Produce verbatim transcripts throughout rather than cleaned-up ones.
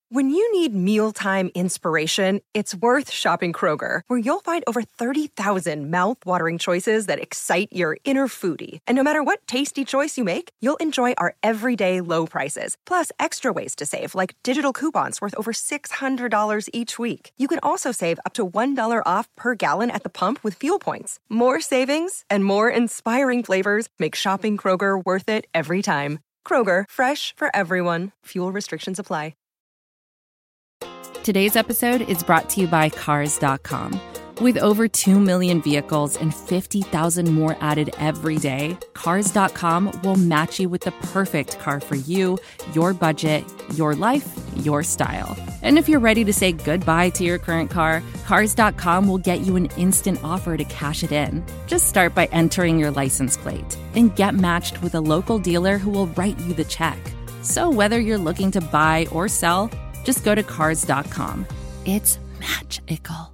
When you need mealtime inspiration, it's worth shopping Kroger, where you'll find over thirty thousand mouth-watering choices that excite your inner foodie. And no matter what tasty choice you make, you'll enjoy our everyday low prices, plus extra ways to save, like digital coupons worth over six hundred dollars each week. You can also save up to one dollar off per gallon at the pump with fuel points. More savings and more inspiring flavors make shopping Kroger worth it every time. Kroger, fresh for everyone. Fuel restrictions apply. Today's episode is brought to you by Cars dot com. With over two million vehicles and fifty thousand more added every day, Cars dot com will match you with the perfect car for you, your budget, your life, your style. And if you're ready to say goodbye to your current car, Cars dot com will get you an instant offer to cash it in. Just start by entering your license plate and get matched with a local dealer who will write you the check. So whether you're looking to buy or sell, just go to Cars dot com. It's magical.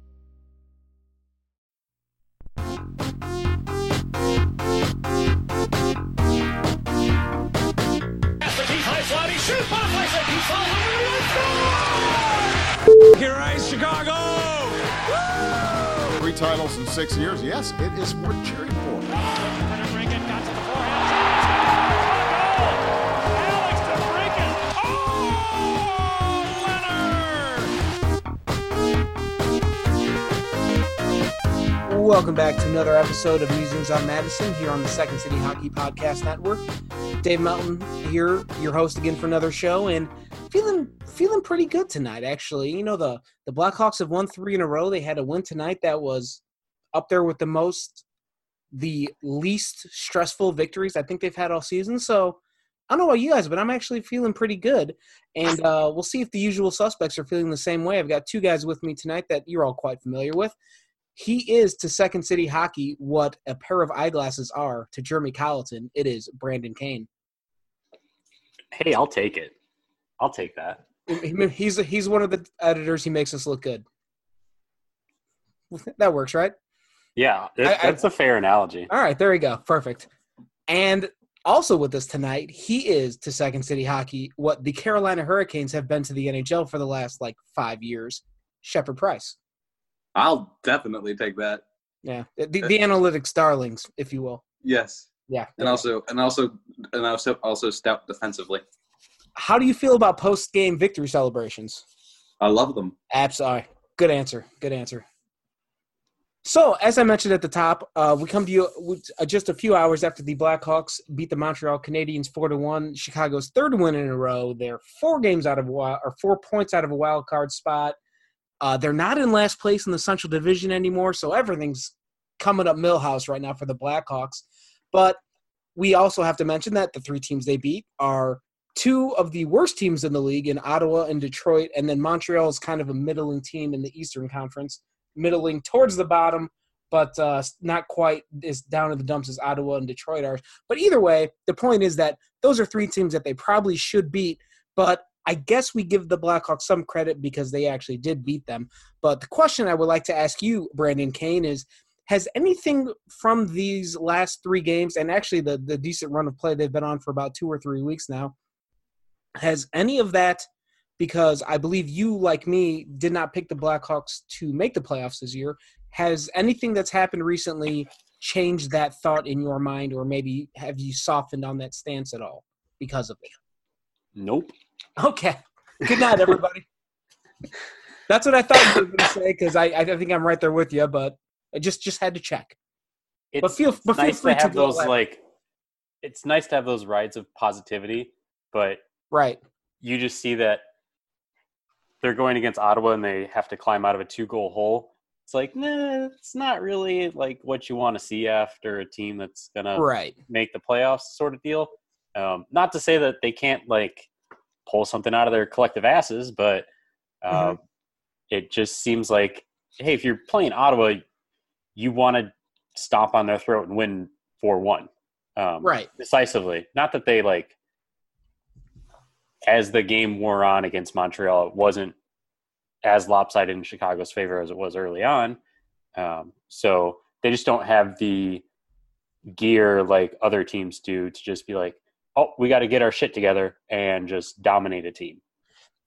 Here is Chicago! Woo! Three titles in six years. Yes, it is worth cheering for. Welcome back to another episode of Musings on Madison here on the Second City Hockey Podcast Network. Dave Melton here, your host again for another show, and feeling feeling pretty good tonight, actually. You know, the, the Blackhawks have won three in a row. They had a win tonight that was up there with the most, the least stressful victories I think they've had all season. So I don't know about you guys, but I'm actually feeling pretty good. And uh, we'll see if the usual suspects are feeling the same way. I've got two guys with me tonight that you're all quite familiar with. He is to Second City Hockey what a pair of eyeglasses are to Jeremy Colleton. It is Brandon Kane. Hey, I'll take it. I'll take that. He's he's one of the editors. He makes us look good. That works, right? Yeah, it, I, that's I, a fair analogy. All right, there we go. Perfect. And also with us tonight, he is to Second City Hockey what the Carolina Hurricanes have been to the N H L for the last, like, five years. Shepard Price. I'll definitely take that. Yeah, the, the analytics darlings, if you will. Yes. Yeah. And also, and also, and also, also stout defensively. How do you feel about post-game victory celebrations? I love them. Absolutely. Good answer. Good answer. So, as I mentioned at the top, uh, we come to you with, uh, just a few hours after the Blackhawks beat the Montreal Canadiens four to one, Chicago's third win in a row. They're four games out of a wild, or four points out of a wild card spot. Uh, they're not in last place in the Central Division anymore, so everything's coming up Millhouse right now for the Blackhawks. But we also have to mention that the three teams they beat are two of the worst teams in the league in Ottawa and Detroit, and then Montreal is kind of a middling team in the Eastern Conference, middling towards the bottom, but uh, not quite as down in the dumps as Ottawa and Detroit are. But either way, the point is that those are three teams that they probably should beat, but I guess we give the Blackhawks some credit because they actually did beat them. But the question I would like to ask you, Brandon Kane, is has anything from these last three games, and actually the, the decent run of play they've been on for about two or three weeks now, has any of that, because I believe you, like me, did not pick the Blackhawks to make the playoffs this year, has anything that's happened recently changed that thought in your mind, or maybe have you softened on that stance at all because of it? Nope. Okay. Good night, everybody. That's what I thought you were going to say, because I, I think I'm right there with you, but I just, just had to check. It's, but feel, but feel nice free to have to those like. It's nice to have those rides of positivity, but right, you just see that they're going against Ottawa and they have to climb out of a two-goal hole. It's like, nah, it's not really like what you want to see after a team that's gonna right. make the playoffs, sort of deal. Um, not to say that they can't like pull something out of their collective asses, but uh, mm-hmm. it just seems like, hey, if you're playing Ottawa, you want to stomp on their throat and win four one. Um, right. Decisively. Not that they, like, as the game wore on against Montreal, it wasn't as lopsided in Chicago's favor as it was early on. Um, so they just don't have the gear like other teams do to just be like, oh, we got to get our shit together and just dominate a team.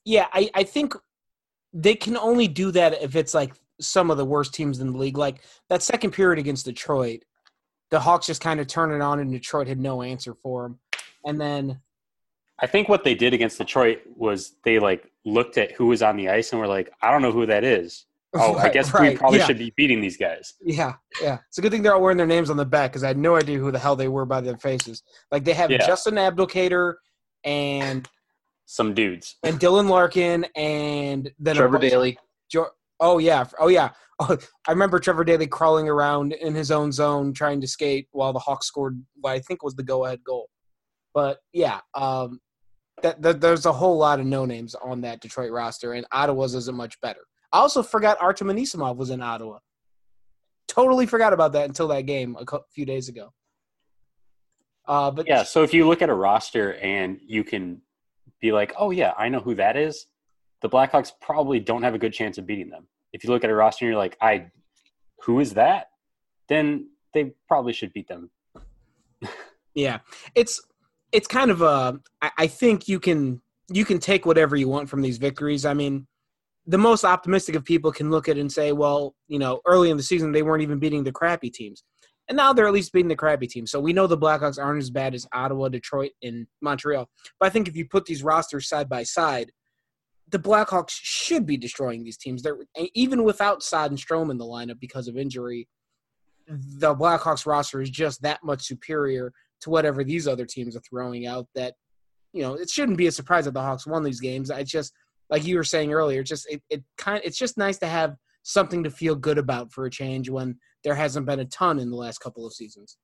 Yeah, I, I think they can only do that if it's like some of the worst teams in the league. Like that second period against Detroit, the Hawks just kind of turned it on, and Detroit had no answer for them. And then I think what they did against Detroit was they like looked at who was on the ice and were like, I don't know who that is. Oh, right, I guess right, we probably yeah. should be beating these guys. Yeah, yeah. It's a good thing they're all wearing their names on the back because I had no idea who the hell they were by their faces. Like they have Yeah. Justin Abdelkader and Some dudes. and Dylan Larkin and then a Trevor bunch- Daly. Jo- oh yeah, oh yeah. Oh, I remember Trevor Daly crawling around in his own zone trying to skate while the Hawks scored what I think was the go-ahead goal. But yeah, um, that, that there's a whole lot of no names on that Detroit roster, and Ottawa's isn't much better. I also forgot Artem Anisimov was in Ottawa. Totally forgot about that until that game a few days ago. Uh, but Yeah, so if you look at a roster and you can be like, oh, yeah, I know who that is, the Blackhawks probably don't have a good chance of beating them. If you look at a roster and you're like, I, who is that? Then they probably should beat them. yeah, it's it's kind of a. I, I think you can you can take whatever you want from these victories. I mean, the most optimistic of people can look at it and say, well, you know, early in the season they weren't even beating the crappy teams. And now they're at least beating the crappy teams. So we know the Blackhawks aren't as bad as Ottawa, Detroit, and Montreal. But I think if you put these rosters side by side, the Blackhawks should be destroying these teams. They're, even without Saad and Strome in the lineup because of injury, the Blackhawks roster is just that much superior to whatever these other teams are throwing out that, you know, it shouldn't be a surprise that the Hawks won these games. It's just, like you were saying earlier, it's just it, it kind it's just nice to have something to feel good about for a change when there hasn't been a ton in the last couple of seasons.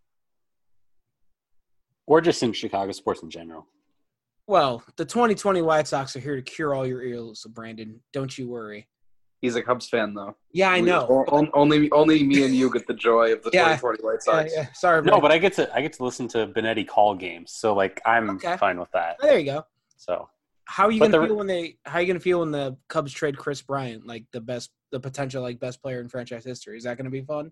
Or just in Chicago sports in general. Well, the twenty twenty White Sox are here to cure all your ills, Brandon. Don't you worry. He's a Cubs fan, though. Yeah, I know. We, o- only, only me and you get the joy of the Yeah. twenty twenty White Yeah, Sox. yeah. Sorry, No, Brandon. but I get to I get to listen to Benetti call games, so like I'm Okay. fine with that. Oh, there you go. So How are you But gonna the- feel when they? How are you gonna feel when the Cubs trade Chris Bryant, like the best, the potential like best player in franchise history? Is that gonna be fun?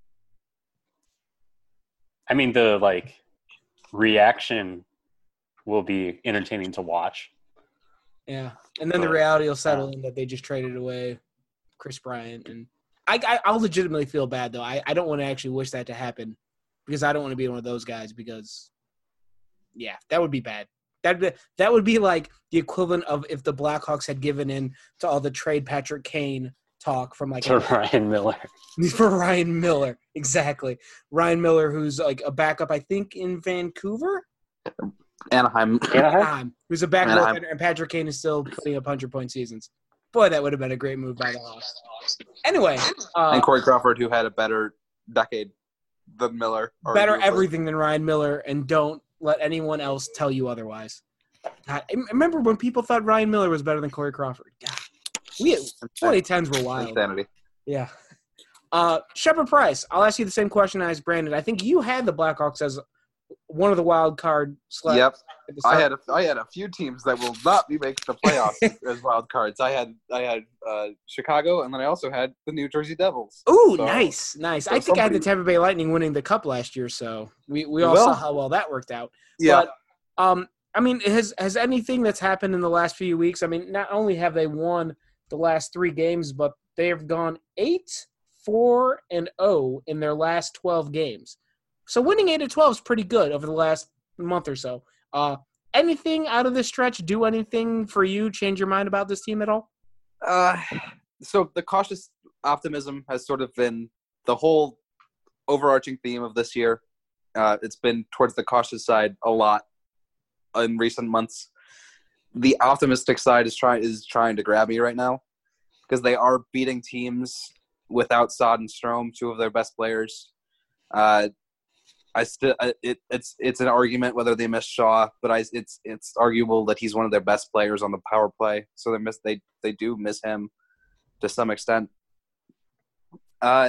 I mean, the like reaction will be entertaining to watch. Yeah, and then the But, reality will settle in that they just traded away Chris Bryant, and I, I I'll legitimately feel bad though. I, I don't want to actually wish that to happen because I don't want to be one of those guys because, yeah, that would be bad. That be, that would be like the equivalent of if the Blackhawks had given in to all the trade Patrick Kane talk from like To Ryan Miller. for Ryan Miller. Exactly, Ryan Miller, who's like a backup, I think, in Vancouver. Anaheim. Anaheim? Um, who's a backup, Anaheim. and Patrick Kane is still putting up hundred-point seasons. Boy, that would have been a great move by the Hawks. Anyway, uh, And Corey Crawford, who had a better decade than Miller. better arguably. everything than Ryan Miller, and don't let anyone else tell you otherwise. God, I remember when people thought Ryan Miller was better than Corey Crawford. God, we twenty tens were wild. Insanity. Yeah. Uh, Shepard Price, I'll ask you the same question I asked Brandon. I think you had the Blackhawks as one of the wild card slots. Yep. at the I start. had a, I had a few teams that will not be making the playoffs as wild cards. I had I had uh, Chicago, and then I also had the New Jersey Devils. Ooh, So- nice, nice. so I think I had the somebody- Tampa Bay Lightning winning the Cup last year, so we, we all Well- saw how well that worked out. Yeah. But, um, I mean, has has anything that's happened in the last few weeks? I mean, not only have they won the last three games, but they have gone eight, four, and zero in their last twelve games. So winning eight of twelve is pretty good over the last month or so. Uh, anything out of this stretch do anything for you? Change your mind about this team at all? Uh, so the cautious optimism has sort of been the whole overarching theme of this year. Uh, it's been towards the cautious side a lot in recent months. The optimistic side is trying is trying to grab me right now because they are beating teams without Saad and Strome, two of their best players. Uh, I still it, it's it's an argument whether they miss Shaw, but I it's it's arguable that he's one of their best players on the power play. So they miss they they do miss him to some extent. Uh,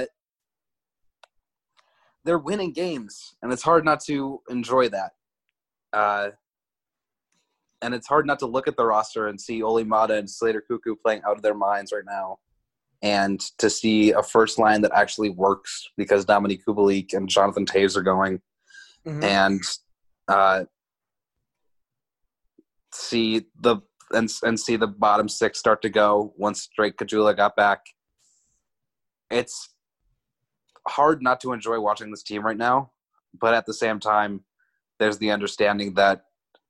they're winning games, and it's hard not to enjoy that. Uh, and it's hard not to look at the roster and see Ole Mata and Slater Cuckoo playing out of their minds right now, and to see a first line that actually works because Dominique Kubalik and Jonathan Taves are going, Mhm. and uh, see the and and see the bottom six start to go once Drake Kajula got back. It's hard not to enjoy watching this team right now, but at the same time, there's the understanding that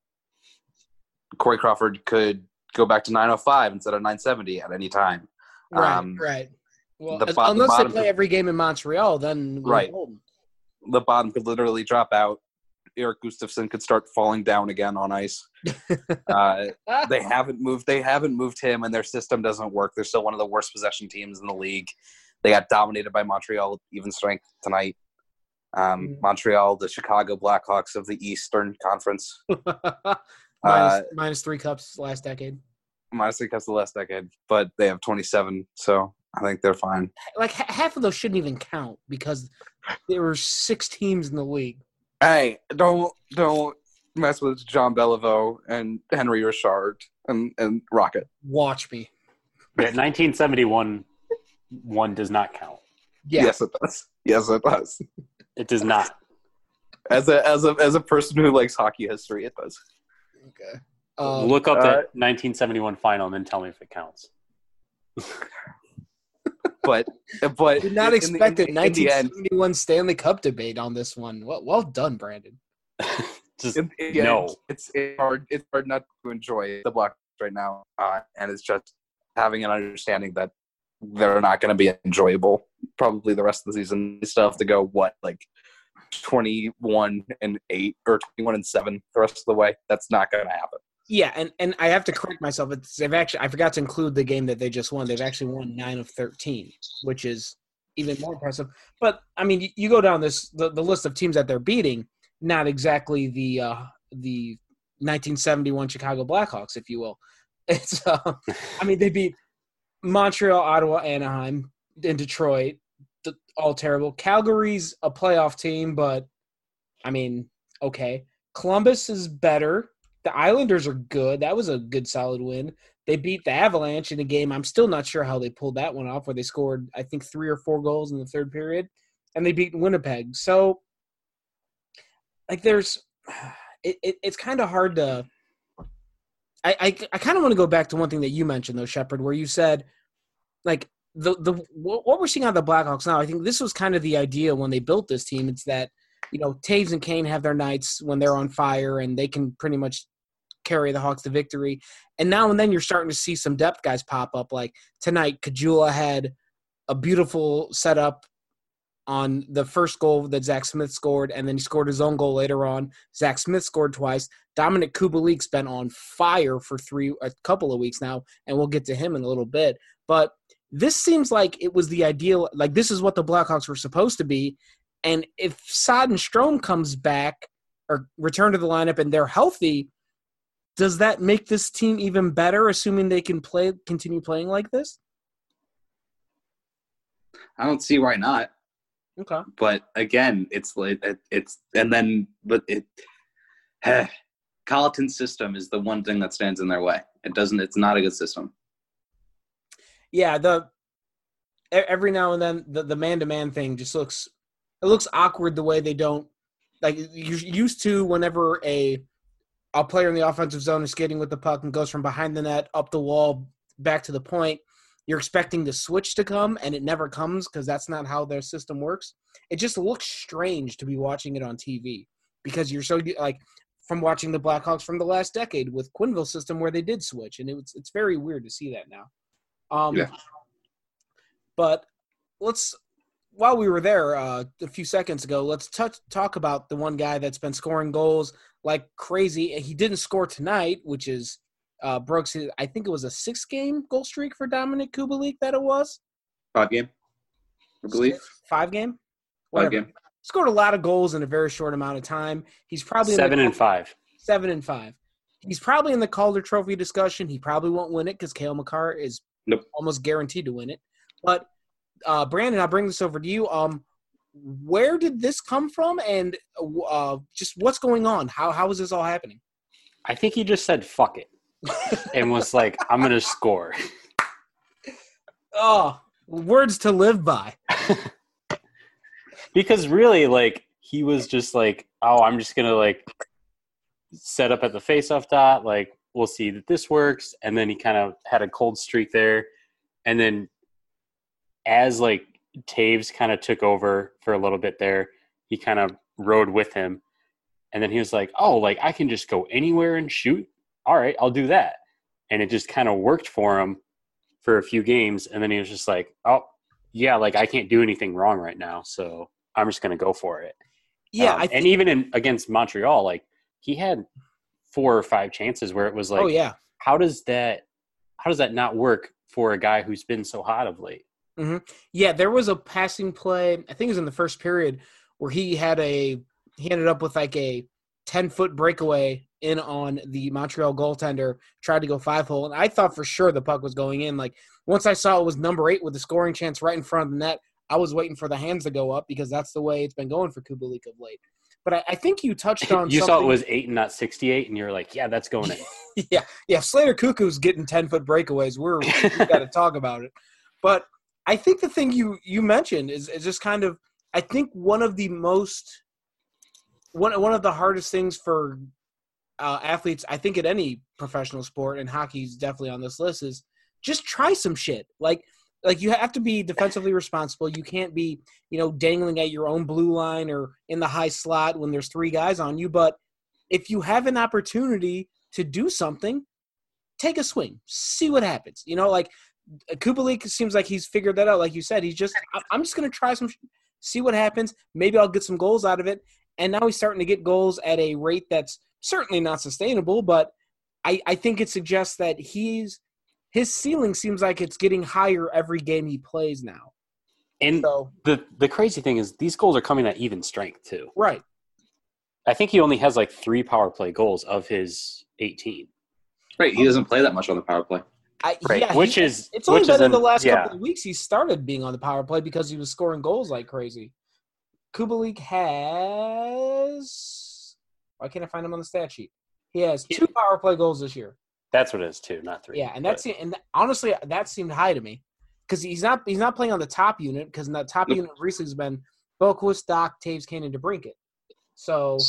Corey Crawford could go back to nine oh five instead of nine seventy at any time. Right, um, right. Well, the as- bo- the unless they bottom play could- every game in Montreal, then we're Right. golden. The bottom could literally drop out. Erik Gustafsson could start falling down again on ice. uh, they haven't moved. They haven't moved him, and their system doesn't work. They're still one of the worst possession teams in the league. They got dominated by Montreal, even strength tonight. Um, Mm. Montreal, the Chicago Blackhawks of the Eastern Conference, minus, Uh, minus three cups last decade. minus three cups the last decade, but they have twenty-seven, so I think they're fine. Like ha- half of those shouldn't even count because there were six teams in the league. Hey, don't don't mess with John Beliveau and Henry Richard and, and Rocket. Watch me. Yeah, nineteen seventy-one one does not count. Yeah. Yes, it does. Yes, it does. It does not. As a as a as a person who likes hockey history, it does. Okay. Um, Look up uh, that nineteen seventy-one final and then tell me if it counts. But but did not in- expect in, a in, in the end, nineteen seventy-one Stanley Cup debate on this one. Well, well done, Brandon. Just in, in the no. end, it's it's hard it's hard not to enjoy the Blackhawks right now, uh, and it's just having an understanding that they're not going to be enjoyable probably the rest of the season. They still have to go what like twenty-one and eight or twenty-one and seven the rest of the way. That's not going to happen. Yeah, and, and I have to correct myself. It's, they've actually I forgot to include the game that they just won. They've actually won nine of thirteen, which is even more impressive. But I mean, you, you go down this the, the list of teams that they're beating. Not exactly the uh, the nineteen seventy-one Chicago Blackhawks, if you will. It's uh, I mean they beat Montreal, Ottawa, Anaheim, and Detroit. All terrible. Calgary's a playoff team, but I mean, okay. Columbus is better. The Islanders are good. That was a good, solid win. They beat the Avalanche in a game. I'm still not sure how they pulled that one off, where they scored, I think, three or four goals in the third period, and they beat Winnipeg. So, like, there's it, – it, it's kind of hard to – I, I, I kind of want to go back to one thing that you mentioned, though, Shepard, where you said, like, the the what we're seeing on the Blackhawks now, I think this was kind of the idea when they built this team. It's that, you know, Taves and Kane have their nights when they're on fire and they can pretty much carry the Hawks to victory. And now and then you're starting to see some depth guys pop up. Like tonight, Kajula had a beautiful setup on the first goal that Zach Smith scored, and then he scored his own goal later on. Zach Smith scored twice. Dominic Kubalik's been on fire for three a couple of weeks now, and we'll get to him in a little bit. But this seems like it was the ideal – like this is what the Blackhawks were supposed to be. And if Saad and Strome comes back or return to the lineup and they're healthy, does that make this team even better, assuming they can play continue playing like this? I don't see why not. Okay. But again, it's like it, it's and then but it eh, Colleton's system is the one thing that stands in their way. It doesn't. It's not a good system. Yeah, the every now and then the, the man-to-man thing just looks it looks awkward the way they don't like you're used to whenever a a player in the offensive zone is skating with the puck and goes from behind the net up the wall back to the point. You're expecting the switch to come, and it never comes because that's not how their system works. It just looks strange to be watching it on T V because you're so like from watching the Blackhawks from the last decade with Quenneville's system where they did switch, and it was it's very weird to see that now. Um, Yeah. But let's while we were there uh, a few seconds ago, let's touch talk about the one guy that's been scoring goals like crazy. He didn't score tonight, which is. Uh, Brooks, I think it was a six-game goal streak for Dominic Kubalik that it was. Five game, I believe. Five game? Five Whatever. game. Scored a lot of goals in a very short amount of time. He's probably in Seven the, and five. Seven and five. He's probably in the Calder Trophy discussion. He probably won't win it because Cale Makar is Nope. almost guaranteed to win it. But uh, Brandon, I'll bring this over to you. Um, where did this come from, and uh, just what's going on? How how is this all happening? I think he just said "fuck it" and was like, "I'm gonna score." Oh, words to live by. Because really, like, he was just like, "Oh, I'm just gonna like set up at the face-off dot, like we'll see that this works. And then he kind of had a cold streak there. And then as like Taves kind of took over for a little bit there, he kind of rode with him. And then he was like, oh, like I can just go anywhere and shoot. All right, I'll do that. And it just kind of worked for him for a few games. And then he was just like, oh, yeah, like I can't do anything wrong right now. So I'm just going to go for it. Yeah. Um, I th- and even in against Montreal, like he had four or five chances where it was like, oh, yeah. how does that, how does that not work for a guy who's been so hot of late? Mm-hmm. Yeah, there was a passing play, I think it was in the first period, where he had a he ended up with like a ten-foot breakaway in on the Montreal goaltender, tried to go five-hole, and I thought for sure the puck was going in. Like, once I saw it was number eight with a scoring chance right in front of the net, I was waiting for the hands to go up because that's the way it's been going for Kubalik of late. But I, I think you touched on you something. saw it was eight and not sixty-eight, and you're like, yeah, that's going in. yeah, yeah. Slater Cuckoo's getting ten-foot breakaways. We're we got to talk about it. But I think the thing you you mentioned is is just kind of I think one of the most one one of the hardest things for uh, athletes, I think, at any professional sport, and hockey's definitely on this list, is just try some shit. Like like you have to be defensively responsible. You can't be, you know, dangling at your own blue line or in the high slot when there's three guys on you. But if you have an opportunity to do something, take a swing, see what happens. You know, like Kubalik seems like he's figured that out. Like you said, he's just, I'm just going to try some, see what happens. Maybe I'll get some goals out of it. And now he's starting to get goals at a rate that's certainly not sustainable, but I, I think it suggests that he's, his ceiling seems like it's getting higher every game he plays now. And so, the, the crazy thing is these goals are coming at even strength too. Right. I think he only has like three power play goals of his eighteen. Right. He doesn't play that much on the power play. I, right. Yeah, which he, is it's only which been is in an, the last yeah. couple of weeks he started being on the power play because he was scoring goals like crazy. Kubalik has – why can't I find him on the stat sheet? He has two power play goals this year. That's what it is too, not three. Yeah, and that's and honestly that seemed high to me because he's not he's not playing on the top unit because the top unit recently has been Boquist, Doc, Taves, Kane, and DeBrincat. So,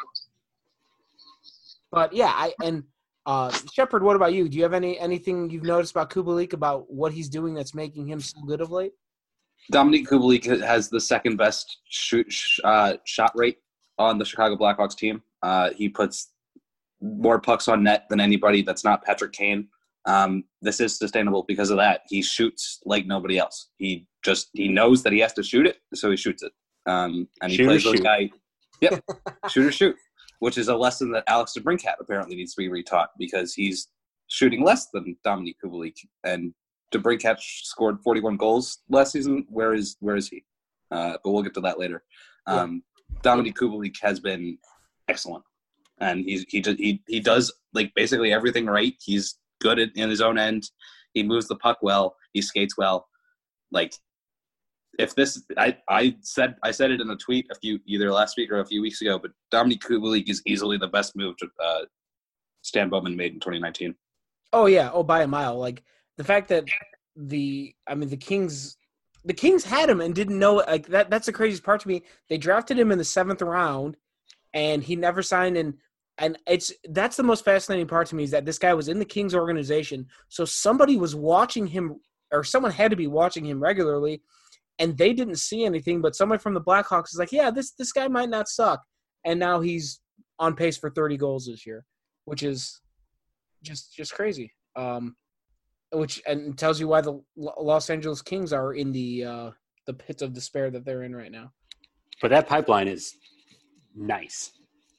but yeah, I and uh, Shepard, what about you? Do you have any anything you've noticed about Kubalik about what he's doing that's making him so good of late? Dominic Kubalik has the second best shoot, uh, shot rate on the Chicago Blackhawks team. Uh, he puts more pucks on net than anybody that's not Patrick Kane. Um, this is sustainable because of that. He shoots like nobody else. He just he knows that he has to shoot it, so he shoots it. Um, and he shoot plays shoot. those guy. Yep, shoot or shoot, which is a lesson that Alex DeBrincat apparently needs to be retaught because he's shooting less than Dominic Kubalik. And DeBrincat scored forty-one goals last season. Where is where is he? Uh, but we'll get to that later. Um, yeah. Dominic Kubalik has been excellent. And he's he just he he does like basically everything right. He's good at, in his own end. He moves the puck well. He skates well. Like if this, I I said I said it in a tweet a few either last week or a few weeks ago. But Dominic Kubalik is easily the best move to, uh, Stan Bowman made in twenty nineteen. Oh yeah, oh by a mile. Like the fact that the I mean the Kings the Kings had him and didn't know it. Like that that's the craziest part to me. They drafted him in the seventh round, and he never signed in. And it's that's the most fascinating part to me is that this guy was in the Kings organization. So somebody was watching him or someone had to be watching him regularly and they didn't see anything. But someone from the Blackhawks is like, yeah, this, this guy might not suck. And now he's on pace for thirty goals this year, which is just, just crazy. Um, which and tells you why the Los Angeles Kings are in the, uh, the pits of despair that they're in right now. But that pipeline is nice.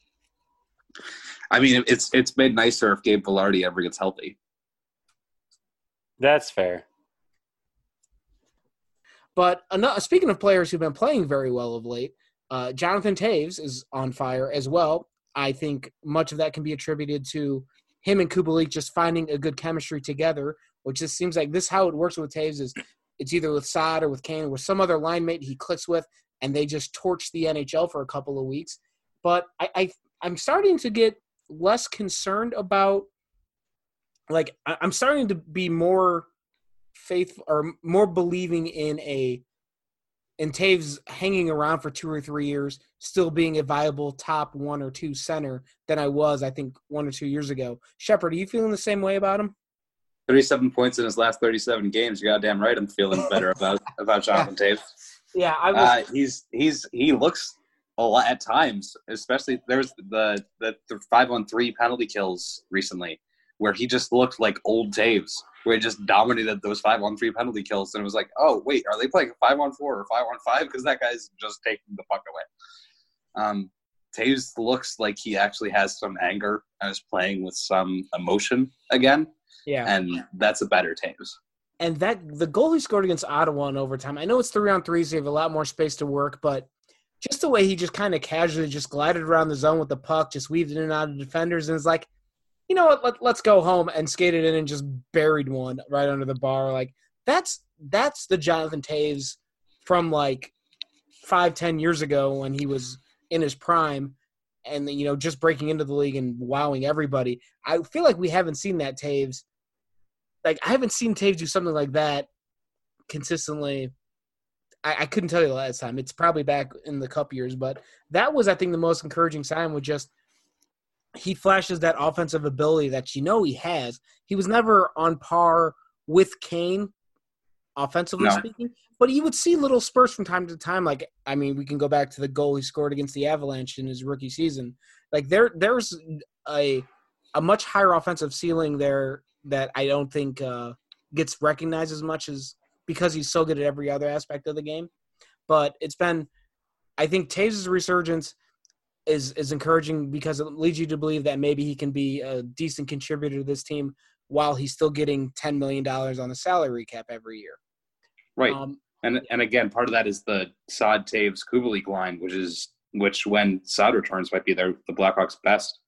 I mean, it's it's made nicer if Gabe Vilardi ever gets healthy. That's fair. But another, speaking of players who've been playing very well of late, uh, Jonathan Taves is on fire as well. I think much of that can be attributed to him and Kubalik just finding a good chemistry together, which just seems like this is how it works with Taves is it's either with Saad or with Kane or with some other line mate he clicks with, and they just torch the N H L for a couple of weeks. But I, I I'm starting to get less concerned about, like, I'm starting to be more faithful or more believing in a and Taves hanging around for two or three years, still being a viable top one or two center than I was, I think, one or two years ago. Shepard, are you feeling the same way about him? thirty-seven points in his last thirty-seven games. You're goddamn right. I'm feeling better about about Jonathan yeah. Taves. Yeah, I was. Uh, he's he's he looks a lot at times, especially there was the the, the five on three penalty kills recently, where he just looked like old Taves, where he just dominated those five on three penalty kills, and it was like, oh wait, are they playing five on four or five on five? Because that guy's just taking the puck away. Um, Taves looks like he actually has some anger and is playing with some emotion again. Yeah, and that's a better Taves. And that the goal he scored against Ottawa in overtime, I know it's three on three, so you have a lot more space to work, but just the way he just kind of casually just glided around the zone with the puck, just weaved in and out of defenders, and it's like, you know what, let, let's go home, and skated in and just buried one right under the bar. Like, that's that's the Jonathan Taves from, like, five, ten years ago when he was in his prime and, you know, just breaking into the league and wowing everybody. I feel like we haven't seen that Taves. Like, I haven't seen Taves do something like that consistently. I, I couldn't tell you the last time. It's probably back in the cup years, but that was, I think, the most encouraging sign with just he flashes that offensive ability that you know he has. He was never on par with Kane, offensively no. speaking, but you would see little spurts from time to time. Like, I mean, we can go back to the goal he scored against the Avalanche in his rookie season. Like, there, there's a a much higher offensive ceiling there that I don't think uh, gets recognized as much as because he's so good at every other aspect of the game. But it's been – I think Taves' resurgence is is encouraging because it leads you to believe that maybe he can be a decent contributor to this team while he's still getting ten million dollars on the salary cap every year. Right. Um, and and again, part of that is the Saad Taves Kubalik line, which is which when Saad returns might be their the Blackhawks' best.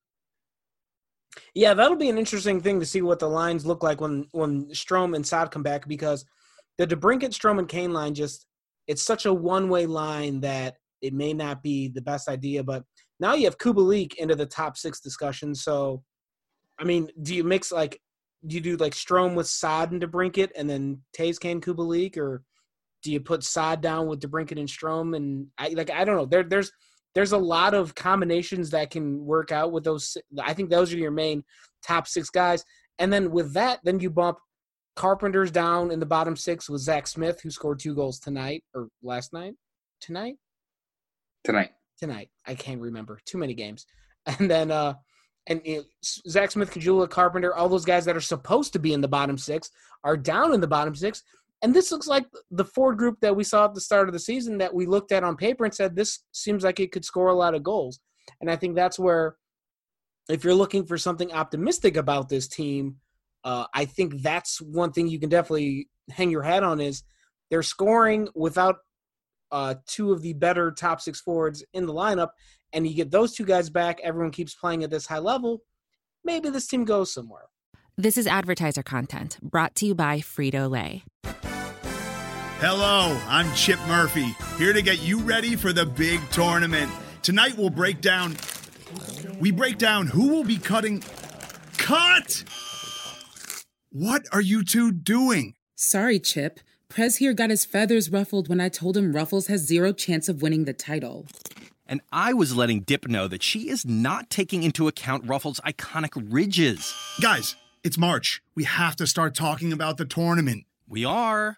Yeah, that'll be an interesting thing to see what the lines look like when when Strome and Saad come back, because the DeBrincat, Strome, and Kane line just it's such a one-way line that it may not be the best idea. But now you have Kubalik into the top six discussion. So, I mean, do you mix like do you do like Strome with Saad and DeBrincat and then Taves, Kane, Kubalik, or do you put Saad down with DeBrincat and Strome? And I like I don't know. There there's There's a lot of combinations that can work out with those. I think those are your main top six guys. And then with that, then you bump Carpenter's down in the bottom six with Zach Smith, who scored two goals tonight or last night. Tonight? Tonight. Tonight. I can't remember. Too many games. And then uh, and you know, Zach Smith, Kajula, Carpenter, all those guys that are supposed to be in the bottom six are down in the bottom six. And this looks like the Ford group that we saw at the start of the season that we looked at on paper and said, this seems like it could score a lot of goals. And I think that's where, if you're looking for something optimistic about this team, uh, I think that's one thing you can definitely hang your hat on is they're scoring without uh, two of the better top six forwards in the lineup. And you get those two guys back, everyone keeps playing at this high level. Maybe this team goes somewhere. This is advertiser content brought to you by Frito-Lay. Hello, I'm Chip Murphy, here to get you ready for the big tournament. Tonight we'll break down, we break down who will be cutting, cut! What are you two doing? Sorry, Chip. Prez here got his feathers ruffled when I told him Ruffles has zero chance of winning the title. And I was letting Dip know that she is not taking into account Ruffles' iconic ridges. Guys, it's March. We have to start talking about the tournament. We are.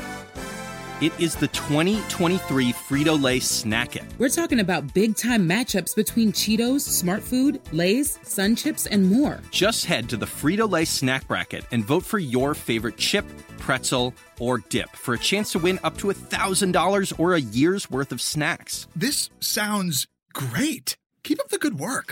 It is the twenty twenty-three Frito-Lay Snack It. We're talking about big-time matchups between Cheetos, Smart Food, Lay's, Sun Chips, and more. Just head to the Frito-Lay Snack Bracket and vote for your favorite chip, pretzel, or dip for a chance to win up to one thousand dollars or a year's worth of snacks. This sounds great. Keep up the good work.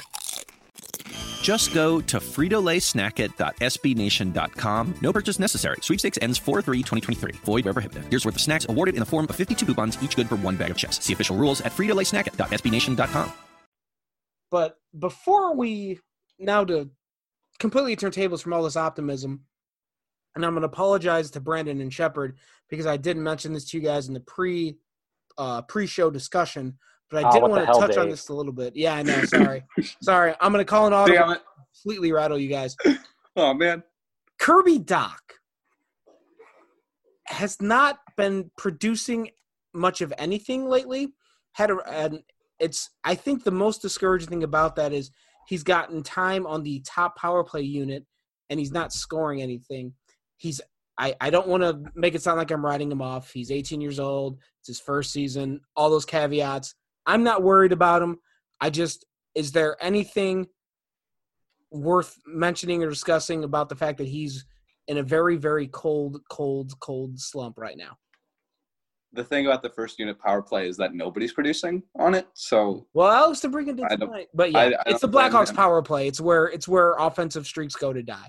Just go to Frito Lay Snack It dot S B Nation dot com. No purchase necessary. Sweepstakes ends four three twenty twenty-three. Void where prohibited. Here's worth of snacks awarded in the form of fifty-two coupons, each good for one bag of chips. See official rules at Frito Lay Snack It dot S B Nation dot com. But before we now to completely turn tables from all this optimism, and I'm going to apologize to Brandon and Shepard because I didn't mention this to you guys in the pre uh, pre-show discussion. But I did oh, want to hell, touch Dave? on this a little bit. Yeah, I know. Sorry. Sorry. I'm going to call an audible. Completely rattle you guys. Oh, man. Kirby Dach has not been producing much of anything lately. Had a, and it's I think the most discouraging thing about that is he's gotten time on the top power play unit, and he's not scoring anything. He's I, I don't want to make it sound like I'm writing him off. He's eighteen years old. It's his first season. All those caveats. I'm not worried about him. I just is there anything worth mentioning or discussing about the fact that he's in a very, very cold, cold, cold slump right now? The thing about the first unit power play is that nobody's producing on it. So well, Alex DeBrincat did tonight, but yeah, I, I it's the Blackhawks power play. It's where it's where offensive streaks go to die.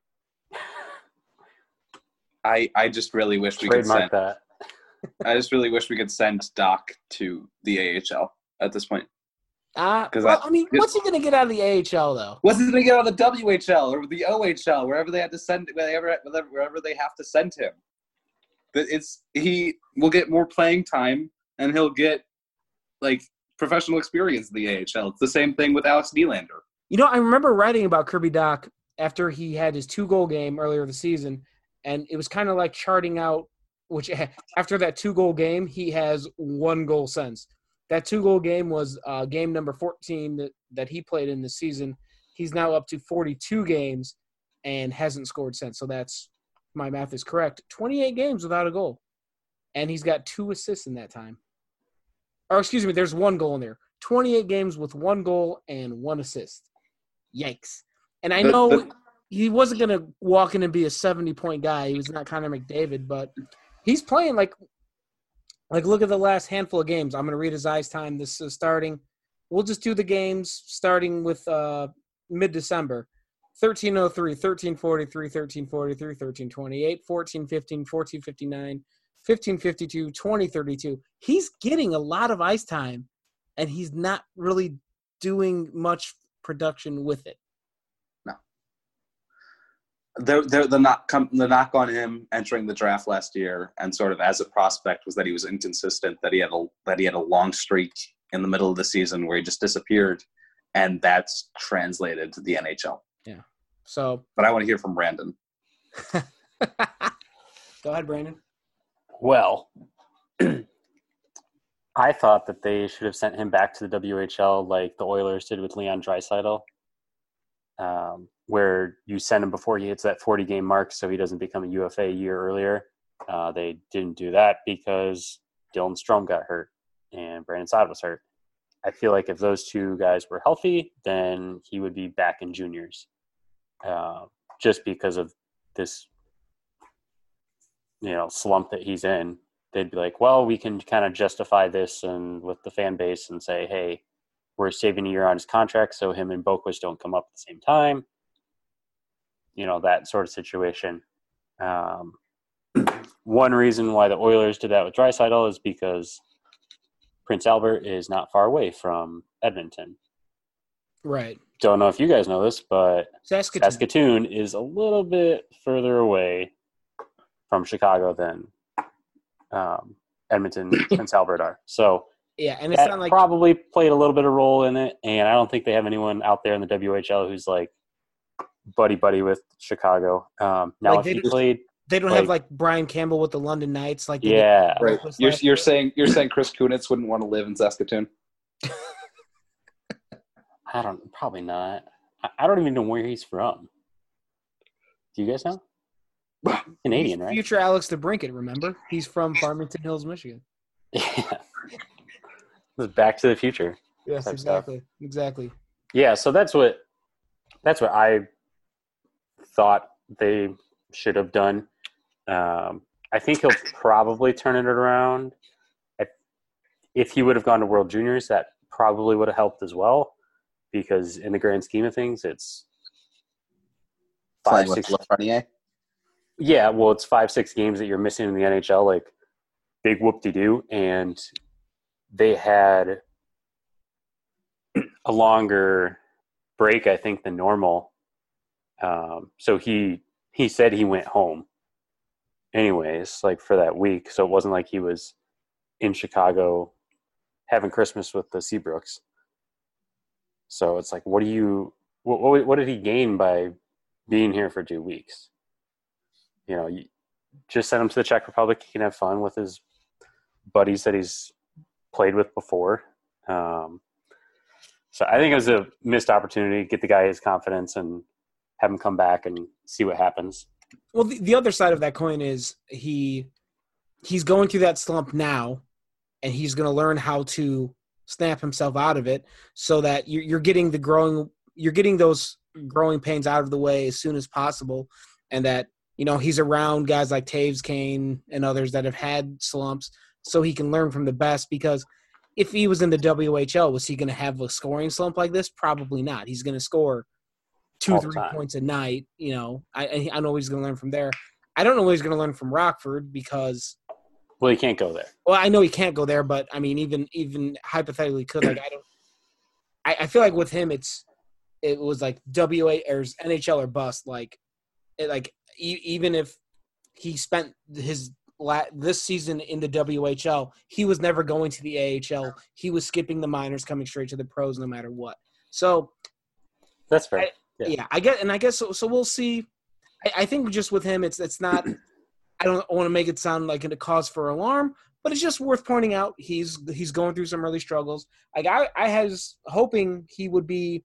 I I just really wish we Trademark could send that. I just really wish we could send Doc to the A H L at this point. Uh, well, I, I mean, what's he going to get out of the A H L though? What's he going to get out of the W H L or the O H L, wherever they had to send, wherever wherever they have to send him? But it's he will get more playing time and he'll get like professional experience in the A H L. It's the same thing with Alex Nylander. You know, I remember writing about Kirby Dach after he had his two-goal game earlier this season, and it was kind of like charting out. Which after that two-goal game, he has one goal since. That two-goal game was uh, game number fourteen that, that he played in the season. He's now up to forty-two games and hasn't scored since. So that's, my math is correct, twenty-eight games without a goal. And he's got two assists in that time. Or excuse me, there's one goal in there. twenty-eight games with one goal and one assist. Yikes. And I know the, the, he wasn't going to walk in and be a seventy-point guy. He was not Connor McDavid, but – he's playing like, like look at the last handful of games. I'm going to read his ice time. This is starting. We'll just do the games starting with uh, mid-December. thirteen oh three, thirteen forty-three, thirteen forty-three, thirteen twenty-eight, fourteen fifteen, fourteen fifty-nine, fifteen fifty-two, twenty thirty-two. He's getting a lot of ice time, and he's not really doing much production with it. The, the, the, knock, the knock on him entering the draft last year and sort of as a prospect was that he was inconsistent, that he had a that he had a long streak in the middle of the season where he just disappeared, and that's translated to the N H L. Yeah. So, but I want to hear from Brandon. Go ahead, Brandon. Well, I thought that they should have sent him back to the W H L like the Oilers did with Leon Draisaitl. Um, where you send him before he hits that forty-game mark so he doesn't become a U F A a year earlier. Uh, they didn't do that because Dylan Strome got hurt and Brandon Saad was hurt. I feel like if those two guys were healthy, then he would be back in juniors. Uh, just because of this, you know, slump that he's in. They'd be like, well, we can kind of justify this and with the fan base and say, hey, we're saving a year on his contract so him and Boquist don't come up at the same time. You know, that sort of situation. Um, one reason why the Oilers did that with Draisaitl is because Prince Albert is not far away from Edmonton. Right. Don't know if you guys know this, but Saskatoon, Saskatoon is a little bit further away from Chicago than um, Edmonton and Prince Albert are. So yeah, and it's that not like probably played a little bit of role in it, and I don't think they have anyone out there in the W H L who's like buddy buddy with Chicago. Um, now, like if he just, played, they don't like, have like Brian Campbell with the London Knights, like yeah, right. You're you're saying you're saying Chris Kunitz wouldn't want to live in Saskatoon? I don't, probably not. I, I don't even know where he's from. Do you guys know? Canadian, right? Future Alex DeBrincat, remember? He's from Farmington Hills, Michigan. Yeah. Back to the Future. Yes, exactly. Stuff. Exactly. Yeah, so that's what that's what I thought they should have done. Um, I think he'll probably turn it around. I, if he would have gone to World Juniors, that probably would have helped as well, because in the grand scheme of things, it's five, six. Yeah, well, it's five, six games that you're missing in the N H L, like big whoop-de-doo, and they had a longer break, I think, than normal. Um, so he he said he went home anyways, like for that week. So it wasn't like he was in Chicago having Christmas with the Seabrooks. So it's like, what do you what, what, what did he gain by being here for two weeks? You know, you just send him to the Czech Republic. He can have fun with his buddies that he's played with before. Um, so I think it was a missed opportunity to get the guy his confidence and have him come back and see what happens. Well, the, the other side of that coin is he he's going through that slump now, and he's going to learn how to snap himself out of it so that you're, you're getting the growing you're getting those growing pains out of the way as soon as possible, and that, you know, he's around guys like Taves, Kane, and others that have had slumps, so he can learn from the best. Because if he was in the W H L, was he going to have a scoring slump like this? Probably not. He's going to score two, All three time. points a night. You know, I I know he's going to learn from there. I don't know what he's going to learn from Rockford because, well, he can't go there. well, I know he can't go there, but I mean, even even hypothetically could. Like, I don't. I, I feel like with him, it's it was like W A or N H L or bust. Like, it, like e- even if he spent his la- this season in the W H L, he was never going to the A H L. He was skipping the minors, coming straight to the pros, no matter what. So that's fair. I, yeah. yeah, I get, and I guess so. So we'll see. I, I think just with him, it's it's not. I don't want to make it sound like a cause for alarm, but it's just worth pointing out he's he's going through some early struggles. Like I, I was hoping he would be,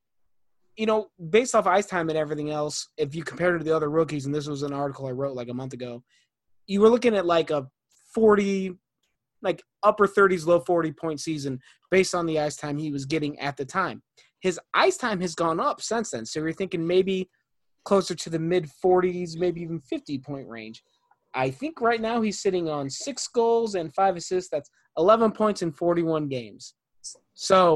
you know, based off ice time and everything else, if you compare it to the other rookies, and this was an article I wrote like a month ago, you were looking at like a forty, like upper thirties, low forty point season based on the ice time he was getting at the time. His ice time has gone up since then, so you're thinking maybe closer to the mid forties, maybe even fifty point range. I think right now he's sitting on six goals and five assists. That's eleven points in forty-one games. So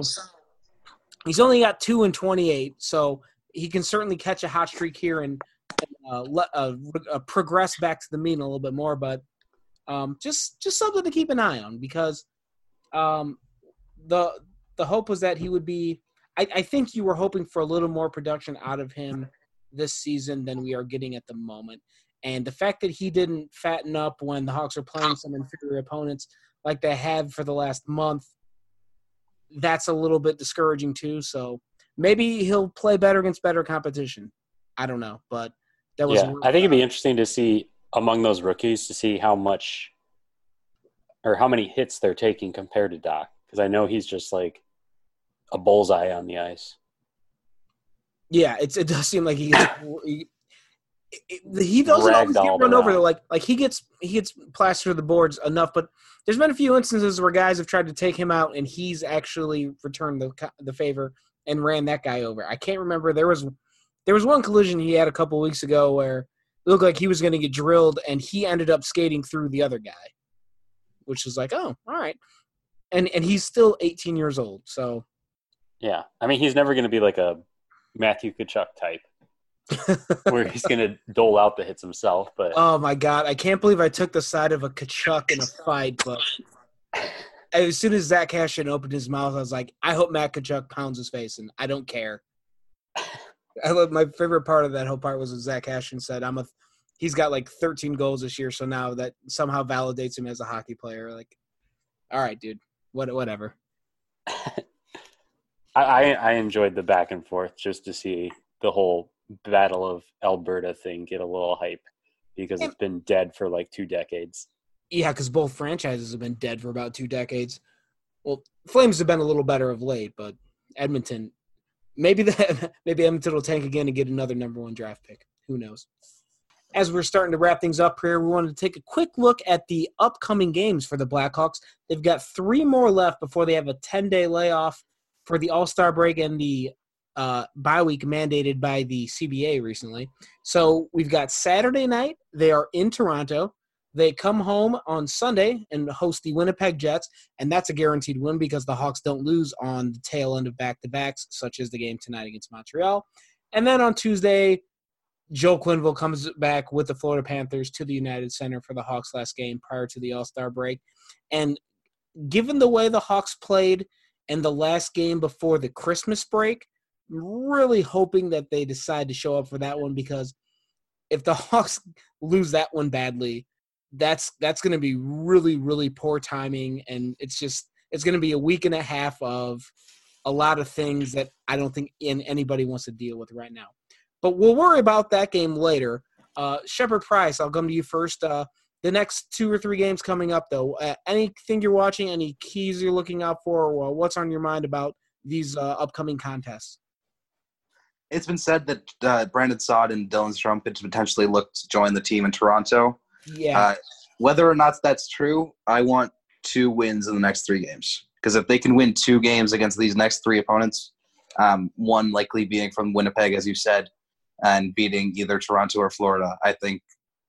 he's only got two and twenty-eight. So he can certainly catch a hot streak here and, and uh, let, uh, uh, progress back to the mean a little bit more. But um, just just something to keep an eye on, because um, the the hope was that he would be. I, I think you were hoping for a little more production out of him this season than we are getting at the moment. And the fact that he didn't fatten up when the Hawks are playing some inferior opponents like they have for the last month, that's a little bit discouraging too. So maybe he'll play better against better competition. I don't know, but that was. Yeah, I think it'd be interesting to see among those rookies to see how much or how many hits they're taking compared to Doc, because I know he's just like a bullseye on the ice. Yeah, it's, it does seem like he gets, he, he doesn't always get run over. Like like he gets he gets plastered to the boards enough, but there's been a few instances where guys have tried to take him out, and he's actually returned the the favor and ran that guy over. I can't remember. There was there was one collision he had a couple weeks ago where it looked like he was going to get drilled, and he ended up skating through the other guy, which was like, oh, all right. And and he's still eighteen years old, so. Yeah, I mean, he's never going to be like a Matthew Tkachuk type where he's going to dole out the hits himself. But oh, my God. I can't believe I took the side of a Tkachuk in a fight. But as soon as Zach Cashin opened his mouth, I was like, I hope Matt Tkachuk pounds his face, and I don't care. I love, my favorite part of that whole part was when Zach Cashin said, I'm a – he's got like thirteen goals this year, so now that somehow validates him as a hockey player. Like, all right, dude, what, whatever. I, I enjoyed the back and forth just to see the whole Battle of Alberta thing get a little hype, because it's been dead for like two decades. Yeah, because both franchises have been dead for about two decades. Well, Flames have been a little better of late, but Edmonton, maybe the, maybe Edmonton will tank again and get another number one draft pick. Who knows? As we're starting to wrap things up here, we wanted to take a quick look at the upcoming games for the Blackhawks. They've got three more left before they have a ten-day layoff for the All-Star break and the uh, bye week mandated by the C B A recently. So we've got Saturday night. They are in Toronto. They come home on Sunday and host the Winnipeg Jets, and that's a guaranteed win because the Hawks don't lose on the tail end of back-to-backs, such as the game tonight against Montreal. And then on Tuesday, Joe Quenneville comes back with the Florida Panthers to the United Center for the Hawks' last game prior to the All-Star break. And given the way the Hawks played and the last game before the Christmas break, I'm really hoping that they decide to show up for that one, because if the Hawks lose that one badly, that's that's going to be really, really poor timing, and it's just it's going to be a week and a half of a lot of things that I don't think in anybody wants to deal with right now. But we'll worry about that game later. Uh, Shepherd Price, I'll come to you first. Uh, the next two or three games coming up, though, uh, anything you're watching, any keys you're looking out for, or what's on your mind about these uh, upcoming contests? It's been said that uh, Brandon Saad and Dylan Strom could potentially look to join the team in Toronto. Yeah. Uh, whether or not that's true, I want two wins in the next three games. Because if they can win two games against these next three opponents, um, one likely being from Winnipeg, as you said, and beating either Toronto or Florida, I think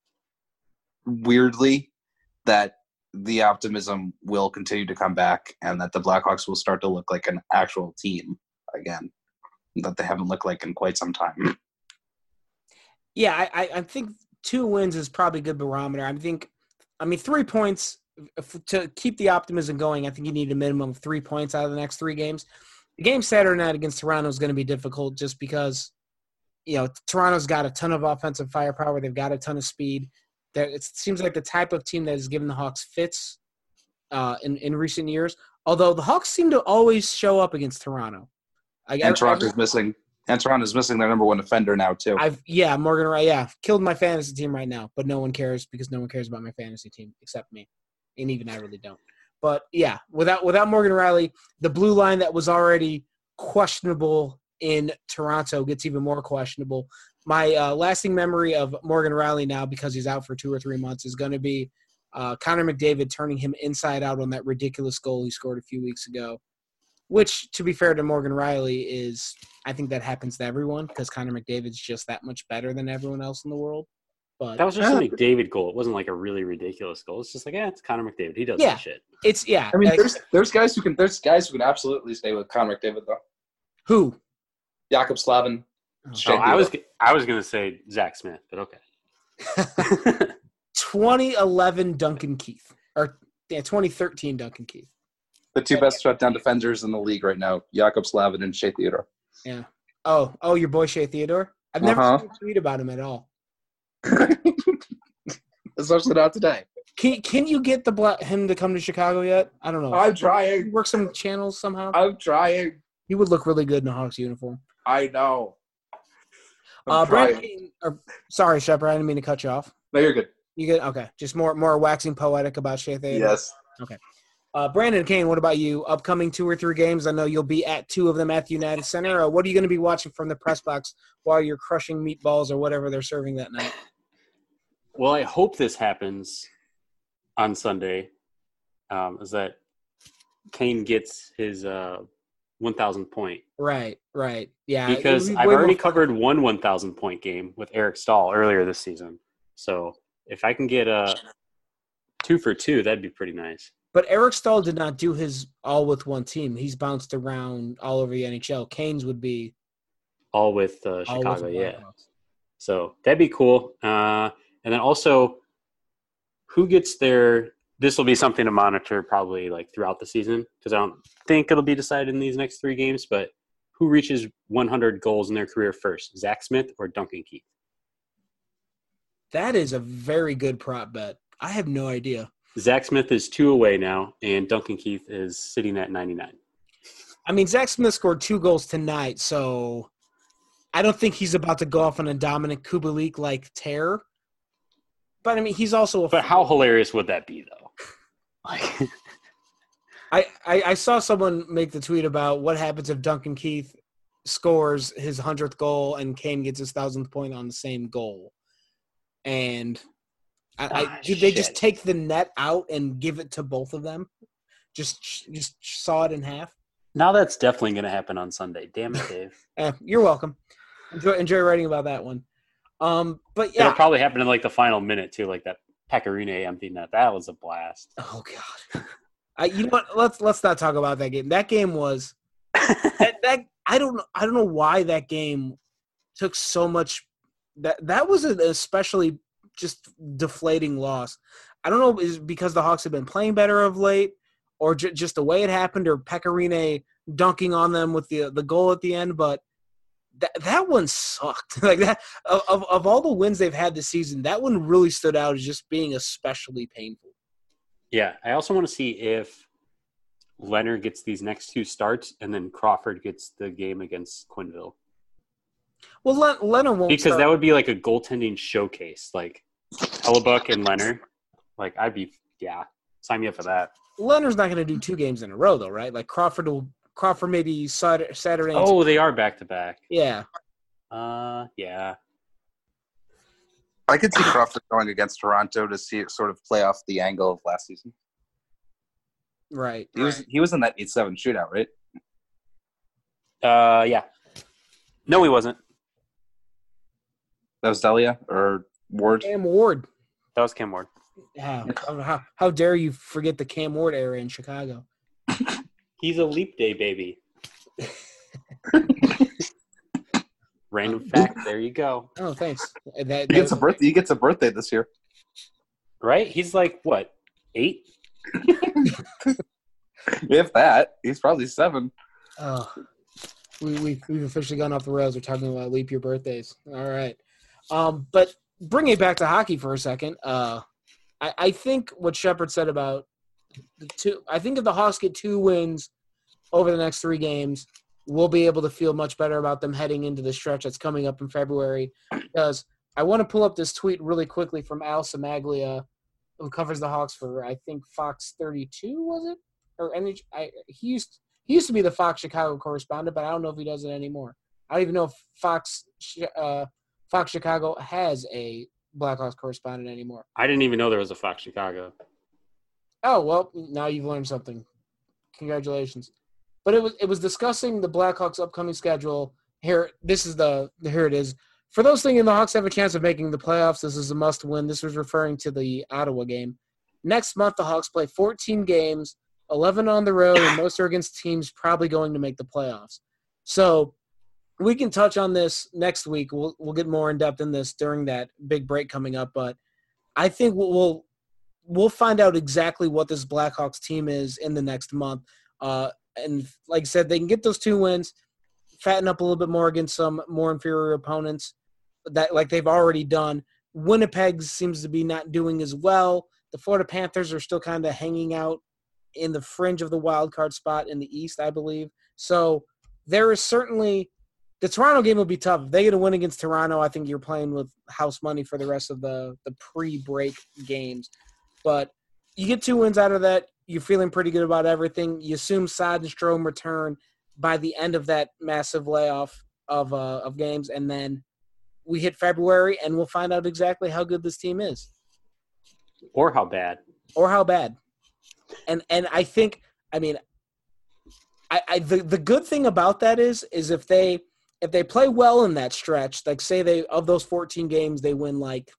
weirdly that the optimism will continue to come back and that the Blackhawks will start to look like an actual team again that they haven't looked like in quite some time. Yeah, I, I think two wins is probably a good barometer. I think, I mean, three points to keep the optimism going. I think you need a minimum of three points out of the next three games. The game Saturday night against Toronto is going to be difficult just because, you know, Toronto's got a ton of offensive firepower. They've got a ton of speed. They're, it seems like the type of team that has given the Hawks fits uh, in, in recent years, although the Hawks seem to always show up against Toronto. I, and Toronto's missing. And Toronto's missing their number one defender now too. I've yeah, Morgan Riley. Yeah, killed my fantasy team right now, but no one cares because no one cares about my fantasy team except me, and even I really don't. But yeah, without without Morgan Riley, the blue line that was already questionable in Toronto gets even more questionable. My uh, lasting memory of Morgan Riley now, because he's out for two or three months, is going to be uh, Connor McDavid turning him inside out on that ridiculous goal he scored a few weeks ago. Which, to be fair to Morgan Riley, is I think that happens to everyone because Connor McDavid's just that much better than everyone else in the world. But that was just a McDavid goal. It wasn't like a really ridiculous goal. It's just like, yeah, it's Connor McDavid. He does yeah, that shit. It's yeah. I mean, like, there's there's guys who can there's guys who can absolutely stay with Connor McDavid though. Who? Jakob Slavin. Oh, I was I was gonna say Zach Smith, but okay. twenty eleven Duncan Keith or yeah, twenty thirteen Duncan Keith. The two best shutdown defenders in the league right now, Jakob Slavin and Shea Theodore. Yeah. Oh, oh, your boy Shea Theodore? I've never uh-huh. seen a tweet about him at all. Especially not today. Can Can you get the black, him to come to Chicago yet? I don't know. I'm trying. Work some channels somehow. I'm trying. He would look really good in a Hawks uniform. I know. Uh, Brandon, or, sorry, Shepard, I didn't mean to cut you off. No, you're good. You good? Okay. Just more more waxing poetic about Shea Theodore? Yes. Okay. Uh, Brandon Kane, what about you? Upcoming two or three games. I know you'll be at two of them at the United Center. Uh, what are you going to be watching from the press box while you're crushing meatballs or whatever they're serving that night? Well, I hope this happens on Sunday, um, is that Kane gets his uh, one thousand point. Right, right. Yeah. Because I've already covered one one thousand point game with Eric Stahl earlier this season. So if I can get a two for two, that'd be pretty nice. But Eric Stahl did not do his all with one team. He's bounced around all over the N H L. Kane's would be all with uh, Chicago, all with yeah. So that'd be cool. Uh, and then also, who gets their – this will be something to monitor probably like throughout the season because I don't think it'll be decided in these next three games. But who reaches one hundred goals in their career first, Zach Smith or Duncan Keith? That is a very good prop bet. I have no idea. Zach Smith is two away now, and Duncan Keith is sitting at ninety-nine. I mean, Zach Smith scored two goals tonight, so I don't think he's about to go off on a Dominic Kubalik-like tear. But, I mean, he's also a – But how hilarious would that be, though? Like, I, I, I saw someone make the tweet about what happens if Duncan Keith scores his hundredth goal and Kane gets his thousandth point on the same goal. And – I, I, ah, do they shit. just take the net out and give it to both of them? Just just saw it in half? Now that's definitely going to happen on Sunday. Damn it, Dave. eh, you're welcome. Enjoy enjoy writing about that one. Um, but yeah, it'll probably happen in like the final minute too, like that Pecorine empty net. That was a blast. Oh god. I, you know what? Let's let's not talk about that game. That game was that, that I don't I don't know why that game took so much. That that was an especially just deflating loss. I don't know, is because the Hawks have been playing better of late, or j- just the way it happened, or Pecorine dunking on them with the the goal at the end. But that that one sucked. Like that of of all the wins they've had this season, that one really stood out as just being especially painful. Yeah, I also want to see if Leonard gets these next two starts, and then Crawford gets the game against Quenneville. Well, Len- Leonard won't because start. that would be like a goaltending showcase, like Hellebuck and Leonard. Like, I'd be, yeah, sign me up for that. Leonard's not going to do two games in a row, though, right? Like, Crawford will Crawford maybe Saturday. Saturday and Oh, they are back to back. Yeah. Uh, yeah. I could see Crawford going against Toronto to see it sort of play off the angle of last season. Right. He was he was in that eight seven shootout, right? Uh, yeah. No, he wasn't. That was Delia or Ward? Cam Ward. That was Cam Ward. How, how, how dare you forget the Cam Ward era in Chicago? He's a leap day baby. Random fact. There you go. Oh, thanks. That, He that, gets a birthday. He gets a birthday this year. Right? He's like, what, eight? If that, he's probably seven. Oh, we, we, we've officially gone off the rails. We're talking about leap year birthdays. All right. Um, but bringing it back to hockey for a second, uh, I, I think what Shepard said about the two – I think if the Hawks get two wins over the next three games, we'll be able to feel much better about them heading into the stretch that's coming up in February. Because I want to pull up this tweet really quickly from Al Samaglia, who covers the Hawks for, I think, Fox thirty-two, was it? Or N H L, I, he used he used to be the Fox Chicago correspondent, but I don't know if he does it anymore. I don't even know if Fox uh, Fox Chicago has a Blackhawks correspondent anymore. I didn't even know there was a Fox Chicago. Oh, well, now you've learned something. Congratulations. But it was it was discussing the Blackhawks' upcoming schedule. Here, this is the here it is. For those thinking the Hawks have a chance of making the playoffs, this is a must-win. This was referring to the Ottawa game. Next month, the Hawks play fourteen games, eleven on the road, and most are against teams probably going to make the playoffs. So we can touch on this next week. We'll we'll get more in depth in this during that big break coming up. But I think we'll we'll, we'll find out exactly what this Blackhawks team is in the next month. Uh, and like I said, they can get those two wins, fatten up a little bit more against some more inferior opponents that like they've already done. Winnipeg seems to be not doing as well. The Florida Panthers are still kind of hanging out in the fringe of the wild card spot in the East, I believe. So there is certainly – the Toronto game will be tough. If they get a win against Toronto, I think you're playing with house money for the rest of the, the pre-break games. But you get two wins out of that. You're feeling pretty good about everything. You assume Saad and Strome return by the end of that massive layoff of uh, of games, and then we hit February, and we'll find out exactly how good this team is. Or how bad. Or how bad. And and I think, I mean, I, I the, the good thing about that is is if they if they play well in that stretch, like say they of those fourteen games they win like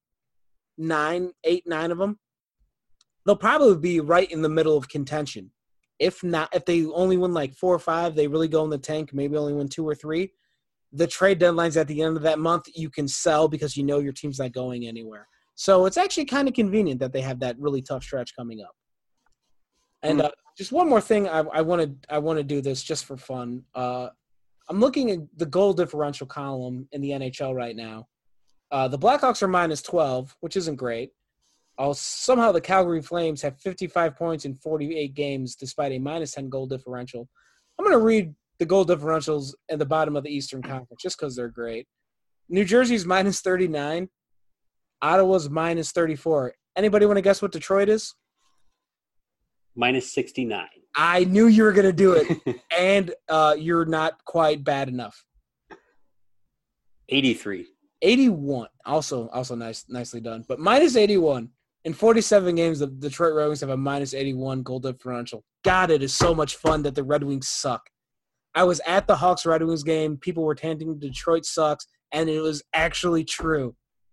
nine, eight, nine of them, they'll probably be right in the middle of contention. If not, if they only win like four or five, they really go in the tank, maybe only win two or three. The trade deadline's at the end of that month. You can sell because you know your team's not going anywhere. So it's actually kind of convenient that they have that really tough stretch coming up. And uh, just one more thing, I, I want to I want to do this just for fun. Uh, I'm looking at the goal differential column in the N H L right now. Uh, the Blackhawks are minus twelve, which isn't great. Uh, somehow the Calgary Flames have fifty-five points in forty-eight games despite a minus ten goal differential. I'm going to read the goal differentials at the bottom of the Eastern Conference just because they're great. New Jersey's minus thirty-nine. Ottawa's minus thirty-four. Anybody want to guess what Detroit is? Minus sixty-nine. I knew you were going to do it, and uh, you're not quite bad enough. eighty-three. eighty-one. Also, also nice, nicely done. But minus eighty-one. In forty-seven games, the Detroit Red Wings have a minus eighty-one goal differential. God, it is so much fun that the Red Wings suck. I was at the Hawks-Red Wings game. People were chanting Detroit sucks, and it was actually true.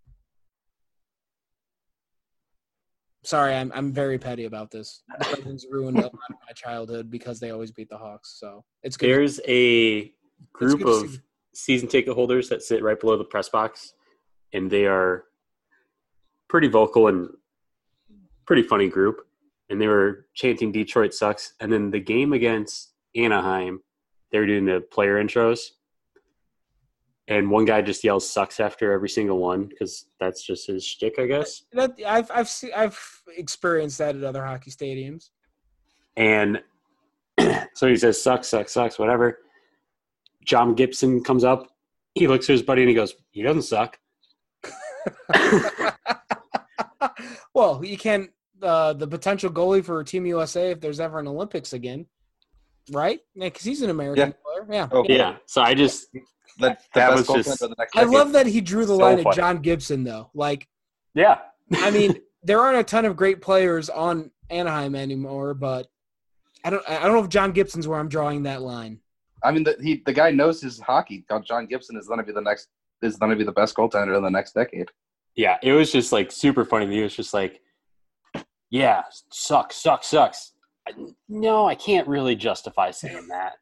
Sorry, I'm I'm very petty about this. The Red Wings ruined a lot of my childhood because they always beat the Hawks. So it's good. There's a group good to of see. season ticket holders that sit right below the press box, and they are pretty vocal and pretty funny group. And they were chanting Detroit sucks. And then the game against Anaheim, they were doing the player intros. And one guy just yells sucks after every single one because that's just his shtick, I guess. That, I've I've seen, I've experienced that at other hockey stadiums. And so he says sucks, sucks, sucks, whatever. John Gibson comes up. He looks at his buddy and he goes, he doesn't suck. Well, you can't uh, the potential goalie for Team U S A if there's ever an Olympics again, right? Yeah, because he's an American Yeah. player. Yeah. Oh, Yeah. So I just The, the That best was just- goaltender of the next I decade. love that he drew the So line at funny. John Gibson, though. Like, yeah. I mean, there aren't a ton of great players on Anaheim anymore, but I don't. I don't know if John Gibson's where I'm drawing that line. I mean, the, he the guy knows his hockey. John Gibson is going to be the next is going to be the best goaltender in the next decade. Yeah, it was just like super funny to me. It was just like, yeah, sucks, sucks, sucks. I, no, I can't really justify saying that.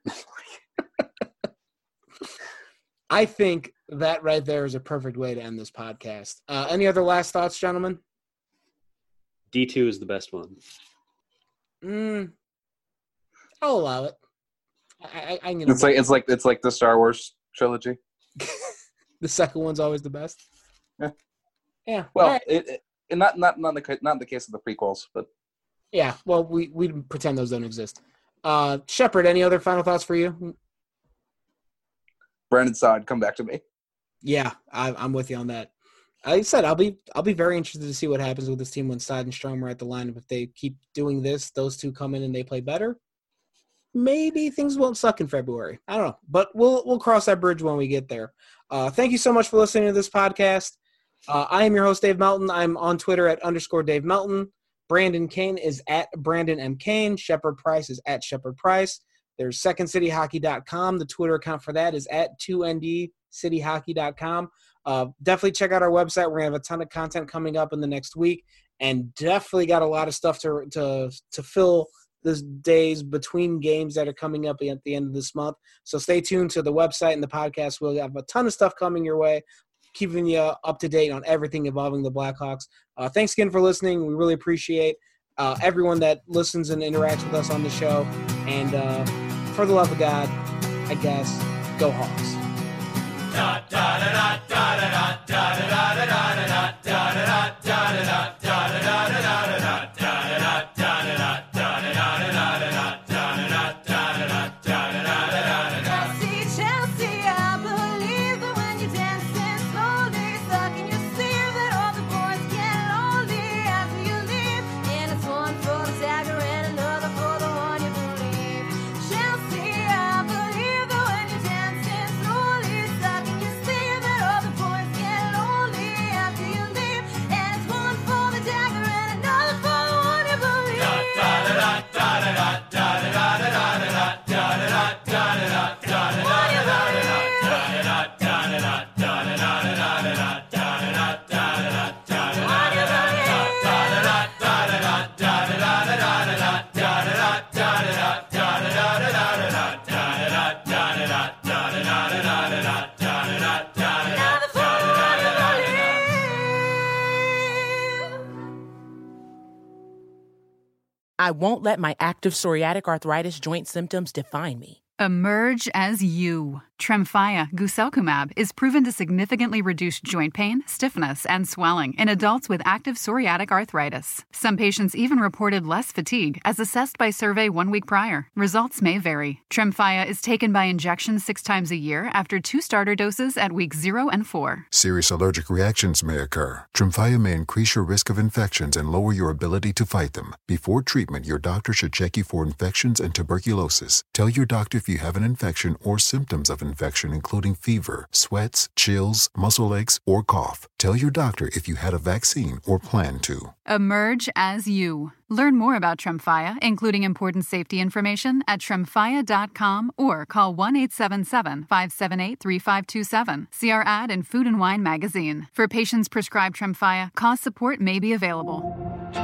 I think that right there is a perfect way to end this podcast. Uh, any other last thoughts, gentlemen? D two is the best one. Mm, I'll allow it. I, I, I'm gonna. It's like it's like it's like the Star Wars trilogy. The second one's always the best. Yeah. Yeah. Well, all right. it, it and not not not in the ca- not in the case of the prequels, but Yeah. Well, we we pretend those don't exist. Uh, Shepard, any other final thoughts for you? Brandon Saad, come back to me. Yeah, I, I'm with you on that. Like I said, I'll be I'll be very interested to see what happens with this team when Saad and Strome are at the lineup. If they keep doing this, those two come in and they play better. Maybe things won't suck in February. I don't know, but we'll we'll cross that bridge when we get there. Uh, thank you so much for listening to this podcast. Uh, I am your host, Dave Melton. I'm on Twitter at underscore Dave Melton. Brandon Kane is at Brandon M. Kane. Shepard Price is at Shepard Price. There's second city hockey dot com. The Twitter account for that is at two N D city hockey dot com. Uh, definitely check out our website. We're going to have a ton of content coming up in the next week, and definitely got a lot of stuff to to to fill the days between games that are coming up at the end of this month. So stay tuned to the website and the podcast. We'll have a ton of stuff coming your way, keeping you up to date on everything involving the Blackhawks. Uh, thanks again for listening. We really appreciate uh, everyone that listens and interacts with us on the show. And uh, for the love of God, I guess, go Hawks. Da da da da da da da da da da da da da da da. I won't let my active psoriatic arthritis joint symptoms define me. Emerge as you. Tremfya, guselkumab, is proven to significantly reduce joint pain, stiffness, and swelling in adults with active psoriatic arthritis. Some patients even reported less fatigue, as assessed by survey one week prior. Results may vary. Tremfya is taken by injection six times a year after two starter doses at weeks zero and four. Serious allergic reactions may occur. Tremfya may increase your risk of infections and lower your ability to fight them. Before treatment, your doctor should check you for infections and tuberculosis. Tell your doctor if you have an infection or symptoms of infection, including fever, sweats, chills, muscle aches, or cough. Tell your doctor if you had a vaccine or plan to. Emerge as you. Learn more about Tremfya, including important safety information, at tremfya dot com or call one eight seven seven, five seven eight, three five two seven. See our ad in Food and Wine magazine. For patients prescribed Tremfya, cost support may be available.